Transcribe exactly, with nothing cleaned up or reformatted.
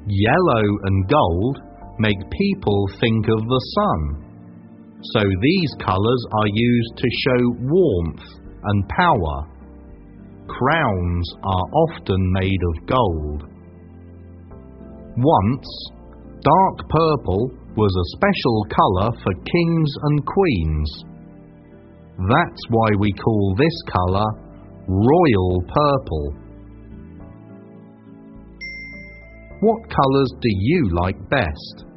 Yellow and gold make people think of the sun, so these colours are used to show warmth and power. Crowns are often made of gold. Once, dark purple was a special colour for kings and queens. That's why we call this colour royal purple. What colours do you like best?